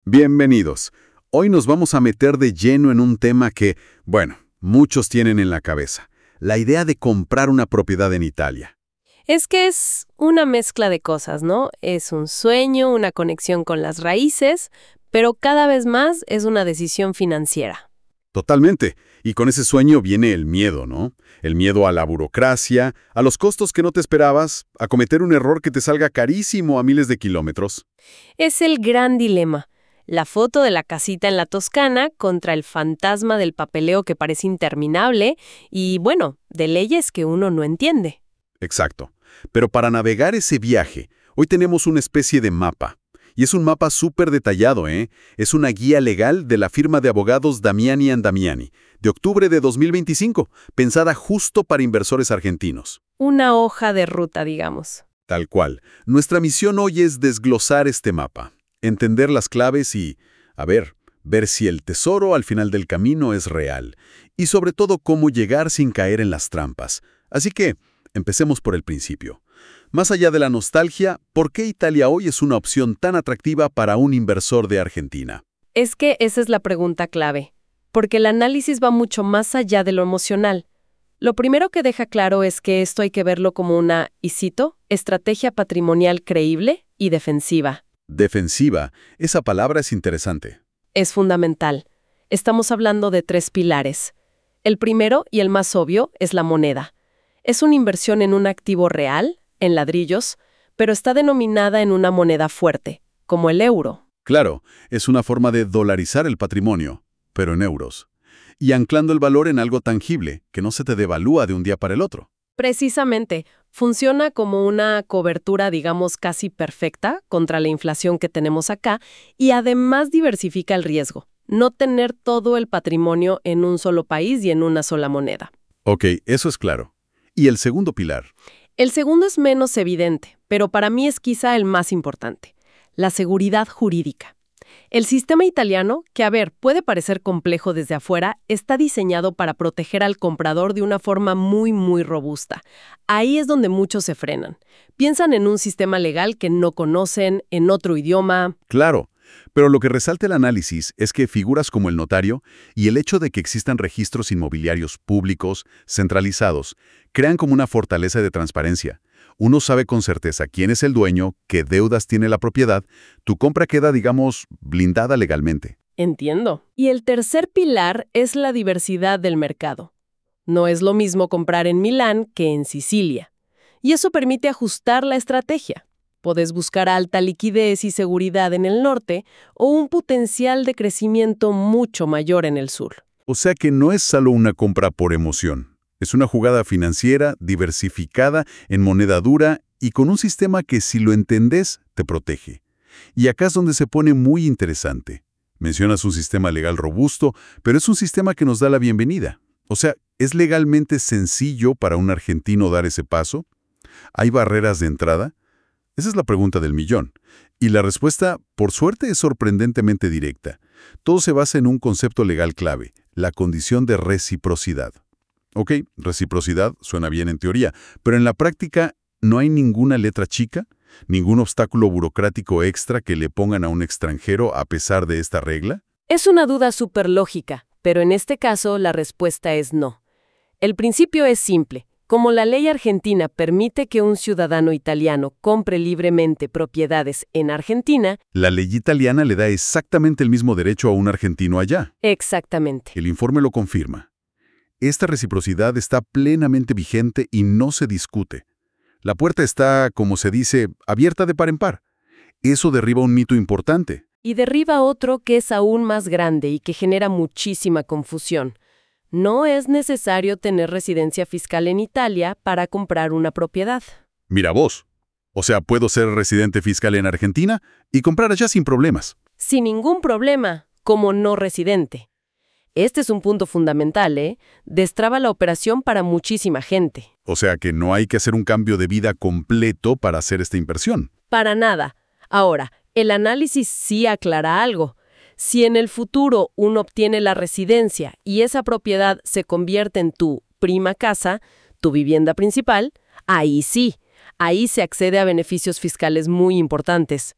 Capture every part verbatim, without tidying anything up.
Bienvenidos. Hoy nos vamos a meter de lleno en un tema que, bueno, muchos tienen en la cabeza. La idea de comprar una propiedad en Italia. Es que es una mezcla de cosas, ¿no? Es un sueño, una conexión con las raíces, pero cada vez más es una decisión financiera. Totalmente. Y con ese sueño viene el miedo, ¿no? El miedo a la burocracia, a los costos que no te esperabas, a cometer un error que te salga carísimo a miles de kilómetros. Es el gran dilema. La foto de la casita en la Toscana contra el fantasma del papeleo que parece interminable y, bueno, de leyes que uno no entiende. Exacto. Pero para navegar ese viaje, hoy tenemos una especie de mapa. Y es un mapa súper detallado, ¿eh? Es una guía legal de la firma de abogados Damiani and Damiani, de octubre de dos mil veinticinco, pensada justo para inversores argentinos. Una hoja de ruta, digamos. Tal cual. Nuestra misión hoy es desglosar este mapa, entender las claves y, a ver, ver si el tesoro al final del camino es real. Y sobre todo cómo llegar sin caer en las trampas. Así que, empecemos por el principio. Más allá de la nostalgia, ¿por qué Italia hoy es una opción tan atractiva para un inversor de Argentina? Es que esa es la pregunta clave, porque el análisis va mucho más allá de lo emocional. Lo primero que deja claro es que esto hay que verlo como una, y cito, estrategia patrimonial creíble y defensiva. Defensiva, esa palabra es interesante. Es fundamental. Estamos hablando de tres pilares. El primero, y el más obvio, es la moneda. Es una inversión en un activo real, en ladrillos, pero está denominada en una moneda fuerte, como el euro. Claro, es una forma de dolarizar el patrimonio, pero en euros. Y anclando el valor en algo tangible, que no se te devalúa de un día para el otro. Precisamente, funciona como una cobertura, digamos, casi perfecta contra la inflación que tenemos acá y además diversifica el riesgo. No tener todo el patrimonio en un solo país y en una sola moneda. Ok, eso es claro. ¿Y el segundo pilar? El segundo es menos evidente, pero para mí es quizá el más importante, la seguridad jurídica. El sistema italiano, que a ver, puede parecer complejo desde afuera, está diseñado para proteger al comprador de una forma muy, muy robusta. Ahí es donde muchos se frenan. Piensan en un sistema legal que no conocen, en otro idioma. Claro, pero lo que resalta el análisis es que figuras como el notario y el hecho de que existan registros inmobiliarios públicos, centralizados, crean como una fortaleza de transparencia. Uno sabe con certeza quién es el dueño, qué deudas tiene la propiedad, tu compra queda, digamos, blindada legalmente. Entiendo. Y el tercer pilar es la diversidad del mercado. No es lo mismo comprar en Milán que en Sicilia. Y eso permite ajustar la estrategia. Podés buscar alta liquidez y seguridad en el norte o un potencial de crecimiento mucho mayor en el sur. O sea que no es solo una compra por emoción. Es una jugada financiera, diversificada, en moneda dura y con un sistema que, si lo entendés, te protege. Y acá es donde se pone muy interesante. Mencionas un sistema legal robusto, pero es un sistema que nos da la bienvenida. O sea, ¿es legalmente sencillo para un argentino dar ese paso? ¿Hay barreras de entrada? Esa es la pregunta del millón. Y la respuesta, por suerte, es sorprendentemente directa. Todo se basa en un concepto legal clave, la condición de reciprocidad. Ok, reciprocidad suena bien en teoría, pero en la práctica no hay ninguna letra chica, ningún obstáculo burocrático extra que le pongan a un extranjero a pesar de esta regla. Es una duda súper lógica, pero en este caso la respuesta es no. El principio es simple. Como la ley argentina permite que un ciudadano italiano compre libremente propiedades en Argentina, la ley italiana le da exactamente el mismo derecho a un argentino allá. Exactamente. El informe lo confirma. Esta reciprocidad está plenamente vigente y no se discute. La puerta está, como se dice, abierta de par en par. Eso derriba un mito importante. Y derriba otro que es aún más grande y que genera muchísima confusión. No es necesario tener residencia fiscal en Italia para comprar una propiedad. Mira vos. O sea, puedo ser residente fiscal en Argentina y comprar allá sin problemas. Sin ningún problema, como no residente. Este es un punto fundamental, ¿eh? Destraba la operación para muchísima gente. O sea que no hay que hacer un cambio de vida completo para hacer esta inversión. Para nada. Ahora, el análisis sí aclara algo. Si en el futuro uno obtiene la residencia y esa propiedad se convierte en tu prima casa, tu vivienda principal, ahí sí, ahí se accede a beneficios fiscales muy importantes.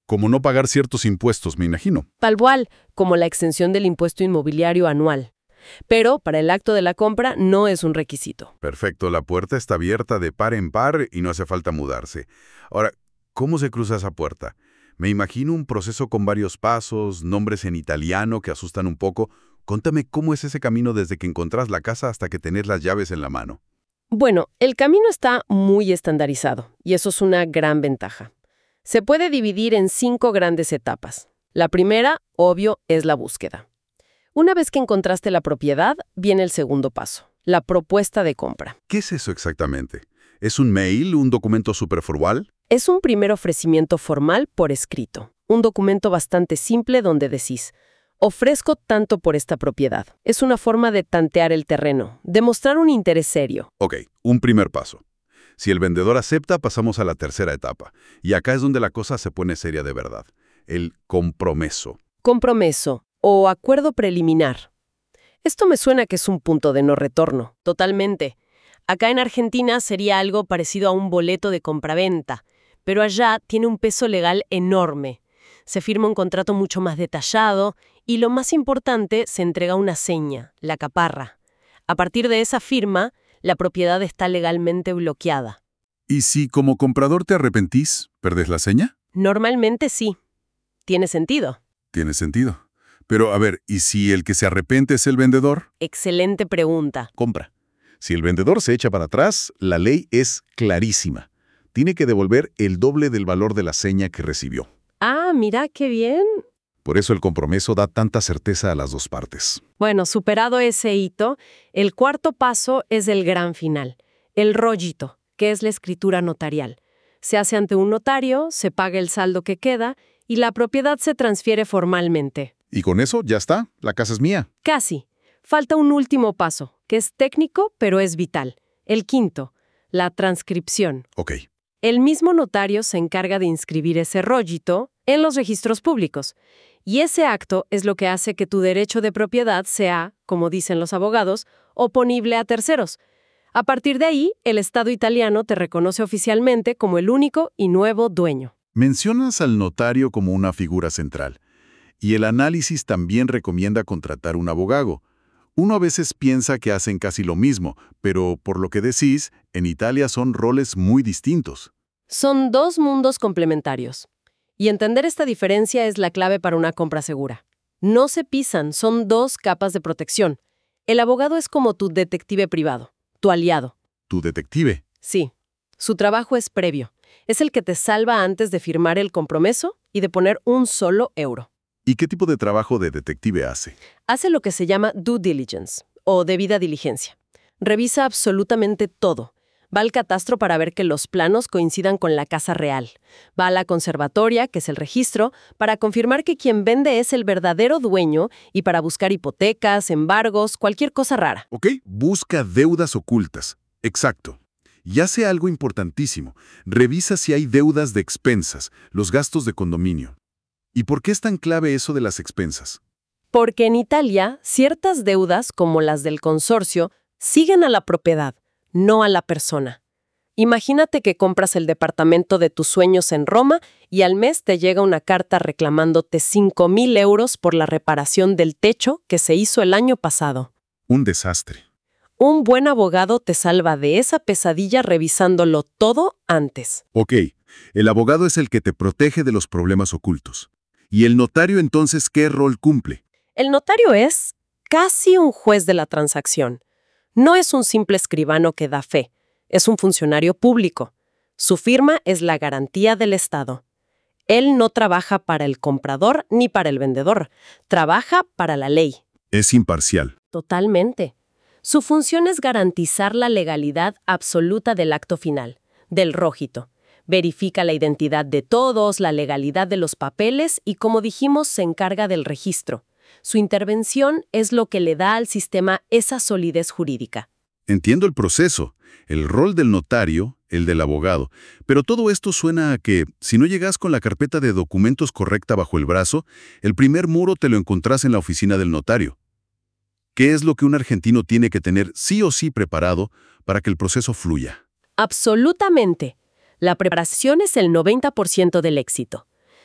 Como no pagar ciertos impuestos, me imagino. Tal cual, como la exención del impuesto inmobiliario anual. Pero para el acto de la compra no es un requisito. Perfecto, la puerta está abierta de par en par y no hace falta mudarse. Ahora, ¿cómo se cruza esa puerta? Me imagino un proceso con varios pasos, nombres en italiano que asustan un poco. Contame cómo es ese camino desde que encontrás la casa hasta que tenés las llaves en la mano. Bueno, el camino está muy estandarizado y eso es una gran ventaja. Se puede dividir en cinco grandes etapas. La primera, obvio, es la búsqueda. Una vez que encontraste la propiedad, viene el segundo paso, la propuesta de compra. ¿Qué es eso exactamente? ¿Es un mail, un documento superformal? Es un primer ofrecimiento formal por escrito, un documento bastante simple donde decís, ofrezco tanto por esta propiedad. Es una forma de tantear el terreno, demostrar un interés serio. Ok, un primer paso. Si el vendedor acepta, pasamos a la tercera etapa. Y acá es donde la cosa se pone seria de verdad. El compromiso. Compromiso o acuerdo preliminar. Esto me suena que es un punto de no retorno. Totalmente. Acá en Argentina sería algo parecido a un boleto de compraventa, pero allá tiene un peso legal enorme. Se firma un contrato mucho más detallado y, lo más importante, se entrega una seña, la caparra. A partir de esa firma, la propiedad está legalmente bloqueada. ¿Y si como comprador te arrepentís, perdés la seña? Normalmente sí. ¿Tiene sentido? Tiene sentido. Pero, a ver, ¿y si el que se arrepiente es el vendedor? Excelente pregunta. Compra. Si el vendedor se echa para atrás, la ley es clarísima. Tiene que devolver el doble del valor de la seña que recibió. Ah, mira qué bien. Por eso el compromiso da tanta certeza a las dos partes. Bueno, superado ese hito, el cuarto paso es el gran final, el rollito, que es la escritura notarial. Se hace ante un notario, se paga el saldo que queda y la propiedad se transfiere formalmente. Y con eso ya está, la casa es mía. Casi. Falta un último paso, que es técnico, pero es vital. El quinto, la transcripción. Ok. El mismo notario se encarga de inscribir ese rollito en los registros públicos. Y ese acto es lo que hace que tu derecho de propiedad sea, como dicen los abogados, oponible a terceros. A partir de ahí, el Estado italiano te reconoce oficialmente como el único y nuevo dueño. Mencionas al notario como una figura central. Y el análisis también recomienda contratar un abogado. Uno a veces piensa que hacen casi lo mismo, pero por lo que decís, en Italia son roles muy distintos. Son dos mundos complementarios. Y entender esta diferencia es la clave para una compra segura. No se pisan, son dos capas de protección. El abogado es como tu detective privado, tu aliado. ¿Tu detective? Sí. Su trabajo es previo. Es el que te salva antes de firmar el compromiso y de poner un solo euro. ¿Y qué tipo de trabajo de detective hace? Hace lo que se llama due diligence, o debida diligencia. Revisa absolutamente todo. Va al catastro para ver que los planos coincidan con la casa real. Va a la conservatoria, que es el registro, para confirmar que quien vende es el verdadero dueño y para buscar hipotecas, embargos, cualquier cosa rara. Ok, busca deudas ocultas. Exacto. Y hace algo importantísimo. Revisa si hay deudas de expensas, los gastos de condominio. ¿Y por qué es tan clave eso de las expensas? Porque en Italia, ciertas deudas, como las del consorcio, siguen a la propiedad, no a la persona. Imagínate que compras el departamento de tus sueños en Roma y al mes te llega una carta reclamándote cinco mil euros por la reparación del techo que se hizo el año pasado. Un desastre. Un buen abogado te salva de esa pesadilla revisándolo todo antes. Ok, el abogado es el que te protege de los problemas ocultos. ¿Y el notario entonces qué rol cumple? El notario es casi un juez de la transacción. No es un simple escribano que da fe, es un funcionario público. Su firma es la garantía del Estado. Él no trabaja para el comprador ni para el vendedor, trabaja para la ley. Es imparcial. Totalmente. Su función es garantizar la legalidad absoluta del acto final, del rojito. Verifica la identidad de todos, la legalidad de los papeles y, como dijimos, se encarga del registro. Su intervención es lo que le da al sistema esa solidez jurídica. Entiendo el proceso, el rol del notario, el del abogado, pero todo esto suena a que, si no llegas con la carpeta de documentos correcta bajo el brazo, el primer muro te lo encontrás en la oficina del notario. ¿Qué es lo que un argentino tiene que tener sí o sí preparado para que el proceso fluya? Absolutamente. La preparación es el noventa por ciento del éxito.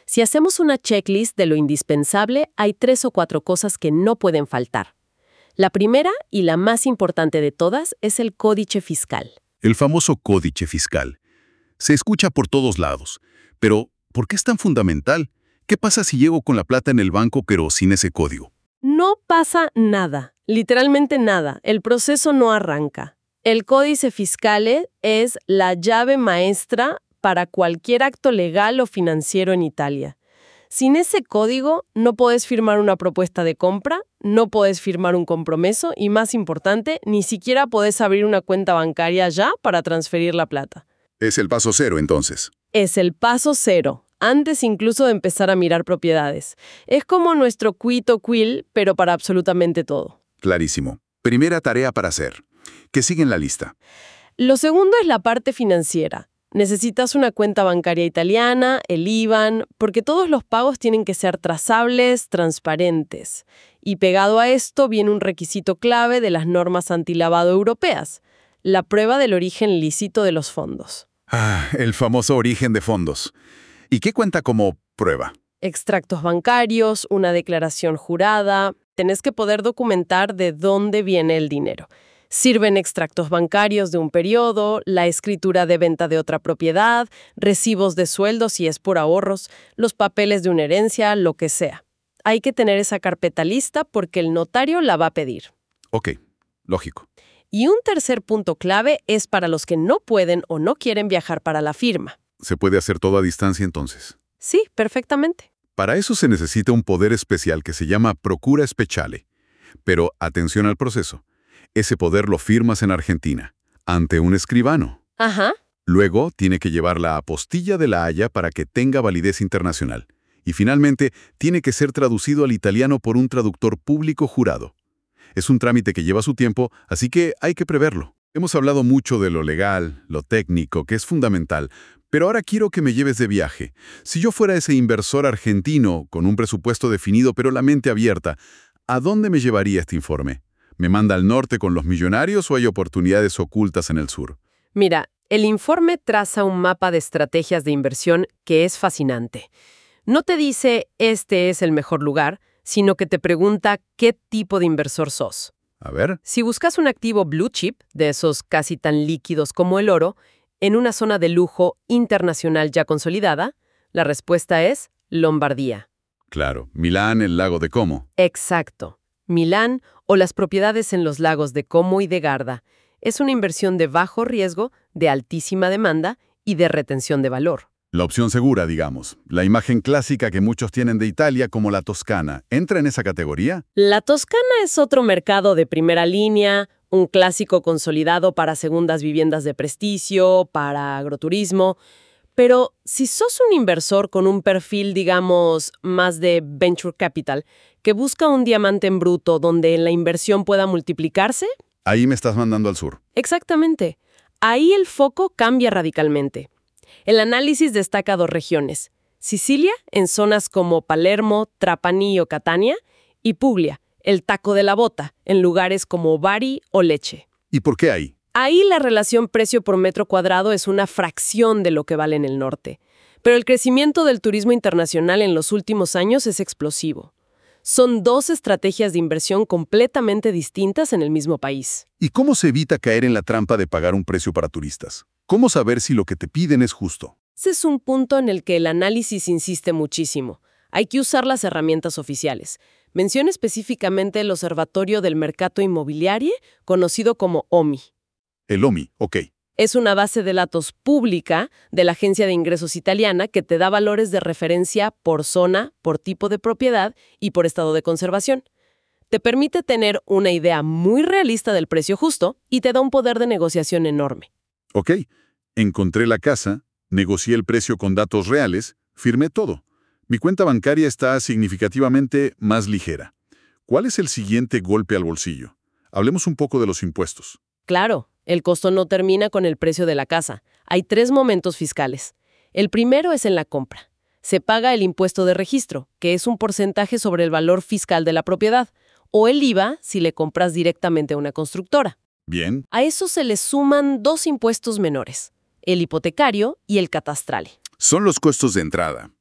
Si hacemos una checklist de lo indispensable, hay tres o cuatro cosas que no pueden faltar. La primera, y la más importante de todas, es el códice fiscal. El famoso códice fiscal. Se escucha por todos lados. Pero, ¿por qué es tan fundamental? ¿Qué pasa si llego con la plata en el banco pero sin ese código? No pasa nada, literalmente nada. El proceso no arranca. El códice fiscal es la llave maestra para cualquier acto legal o financiero en Italia. Sin ese código, no podés firmar una propuesta de compra, no podés firmar un compromiso y, más importante, ni siquiera podés abrir una cuenta bancaria ya para transferir la plata. Es el paso cero, entonces. Es el paso cero, antes incluso de empezar a mirar propiedades. Es como nuestro quid o quid, pero para absolutamente todo. Clarísimo. Primera tarea para hacer. ¿Qué sigue en la lista? Lo segundo es la parte financiera. Necesitas una cuenta bancaria italiana, el I B A N, porque todos los pagos tienen que ser trazables, transparentes. Y pegado a esto viene un requisito clave de las normas antilavado europeas, la prueba del origen lícito de los fondos. Ah, el famoso origen de fondos. ¿Y qué cuenta como prueba? Extractos bancarios, una declaración jurada. Tenés que poder documentar de dónde viene el dinero. Sirven extractos bancarios de un periodo, la escritura de venta de otra propiedad, recibos de sueldo si es por ahorros, los papeles de una herencia, lo que sea. Hay que tener esa carpeta lista porque el notario la va a pedir. Ok, lógico. Y un tercer punto clave es para los que no pueden o no quieren viajar para la firma. ¿Se puede hacer todo a distancia entonces? Sí, perfectamente. Para eso se necesita un poder especial que se llama procura speciale. Pero atención al proceso. Ese poder lo firmas en Argentina, ante un escribano. Ajá. Luego tiene que llevar la apostilla de la Haya para que tenga validez internacional. Y finalmente, tiene que ser traducido al italiano por un traductor público jurado. Es un trámite que lleva su tiempo, así que hay que preverlo. Hemos hablado mucho de lo legal, lo técnico, que es fundamental, pero ahora quiero que me lleves de viaje. Si yo fuera ese inversor argentino, con un presupuesto definido pero la mente abierta, ¿a dónde me llevaría este informe? ¿Me manda al norte con los millonarios o hay oportunidades ocultas en el sur? Mira, el informe traza un mapa de estrategias de inversión que es fascinante. No te dice este es el mejor lugar, sino que te pregunta qué tipo de inversor sos. A ver. Si buscas un activo blue chip, de esos casi tan líquidos como el oro, en una zona de lujo internacional ya consolidada, la respuesta es Lombardía. Claro, Milán, el lago de Como. Exacto. Milán o las propiedades en los lagos de Como y de Garda. Es una inversión de bajo riesgo, de altísima demanda y de retención de valor. La opción segura, digamos. La imagen clásica que muchos tienen de Italia como la Toscana. ¿Entra en esa categoría? La Toscana es otro mercado de primera línea, un clásico consolidado para segundas viviendas de prestigio, para agroturismo. Pero si sos un inversor con un perfil, digamos, más de venture capital, que busca un diamante en bruto donde la inversión pueda multiplicarse... Ahí me estás mandando al sur. Exactamente. Ahí el foco cambia radicalmente. El análisis destaca dos regiones. Sicilia, en zonas como Palermo, Trapani o Catania, y Puglia, el taco de la bota, en lugares como Bari o Lecce. ¿Y por qué ahí? Ahí la relación precio por metro cuadrado es una fracción de lo que vale en el norte. Pero el crecimiento del turismo internacional en los últimos años es explosivo. Son dos estrategias de inversión completamente distintas en el mismo país. ¿Y cómo se evita caer en la trampa de pagar un precio para turistas? ¿Cómo saber si lo que te piden es justo? Ese es un punto en el que el análisis insiste muchísimo. Hay que usar las herramientas oficiales. Menciona específicamente el Observatorio del Mercato Inmobiliario, conocido como O M I. El O M I, ok. Es una base de datos pública de la Agencia de Ingresos Italiana que te da valores de referencia por zona, por tipo de propiedad y por estado de conservación. Te permite tener una idea muy realista del precio justo y te da un poder de negociación enorme. Ok, encontré la casa, negocié el precio con datos reales, firmé todo. Mi cuenta bancaria está significativamente más ligera. ¿Cuál es el siguiente golpe al bolsillo? Hablemos un poco de los impuestos. Claro, el costo no termina con el precio de la casa. Hay tres momentos fiscales. El primero es en la compra. Se paga el impuesto de registro, que es un porcentaje sobre el valor fiscal de la propiedad, o el I V A si le compras directamente a una constructora. Bien. A eso se le suman dos impuestos menores, el hipotecario y el catastral. Son los costos de entrada.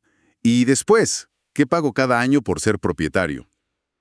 Y después, ¿qué pago cada año por ser propietario?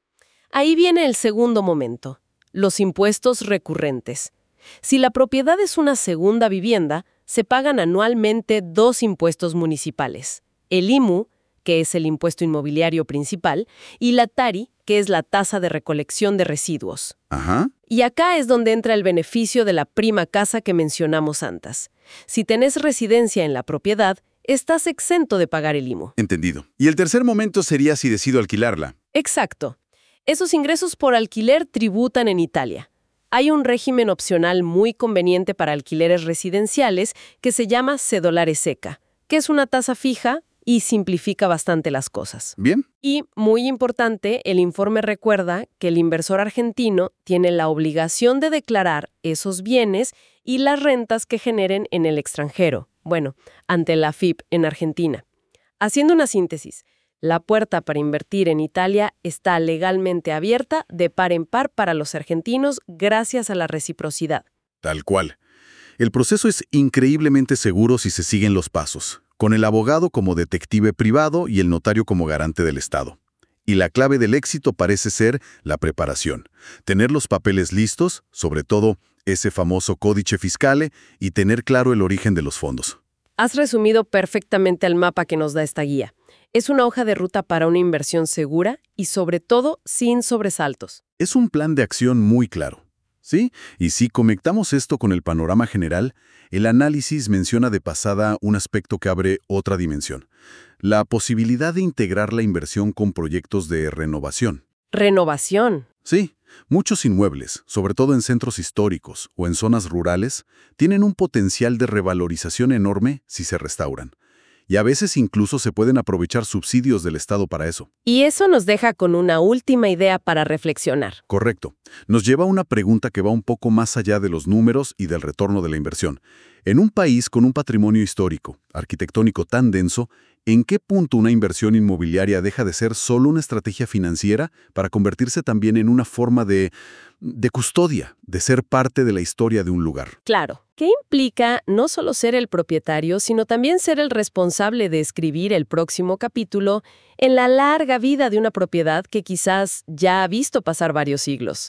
Ahí viene el segundo momento, los impuestos recurrentes. Si la propiedad es una segunda vivienda, se pagan anualmente dos impuestos municipales, el I M U, que es el impuesto inmobiliario principal, y la T A R I, que es la tasa de recolección de residuos. Ajá. Y acá es donde entra el beneficio de la prima casa que mencionamos antes. Si tenés residencia en la propiedad, estás exento de pagar el I M U. Entendido. Y el tercer momento sería si decido alquilarla. Exacto. Esos ingresos por alquiler tributan en Italia. Hay un régimen opcional muy conveniente para alquileres residenciales que se llama cedolare secca, que es una tasa fija y simplifica bastante las cosas. ¿Bien? Y, muy importante, el informe recuerda que el inversor argentino tiene la obligación de declarar esos bienes y las rentas que generen en el extranjero, bueno, ante la F I P en Argentina. Haciendo una síntesis, la puerta para invertir en Italia está legalmente abierta de par en par para los argentinos gracias a la reciprocidad. Tal cual. El proceso es increíblemente seguro si se siguen los pasos, con el abogado como detective privado y el notario como garante del Estado. Y la clave del éxito parece ser la preparación. Tener los papeles listos, sobre todo ese famoso códice fiscale, y tener claro el origen de los fondos. Has resumido perfectamente el mapa que nos da esta guía. Es una hoja de ruta para una inversión segura y, sobre todo, sin sobresaltos. Es un plan de acción muy claro, ¿sí? Y si conectamos esto con el panorama general, el análisis menciona de pasada un aspecto que abre otra dimensión: la posibilidad de integrar la inversión con proyectos de renovación. Renovación. Sí, muchos inmuebles, sobre todo en centros históricos o en zonas rurales, tienen un potencial de revalorización enorme si se restauran. Y a veces incluso se pueden aprovechar subsidios del Estado para eso. Y eso nos deja con una última idea para reflexionar. Correcto. Nos lleva a una pregunta que va un poco más allá de los números y del retorno de la inversión. En un país con un patrimonio histórico, arquitectónico tan denso, ¿en qué punto una inversión inmobiliaria deja de ser solo una estrategia financiera para convertirse también en una forma de, de custodia, de ser parte de la historia de un lugar? Claro. ¿Qué implica no solo ser el propietario, sino también ser el responsable de escribir el próximo capítulo en la larga vida de una propiedad que quizás ya ha visto pasar varios siglos?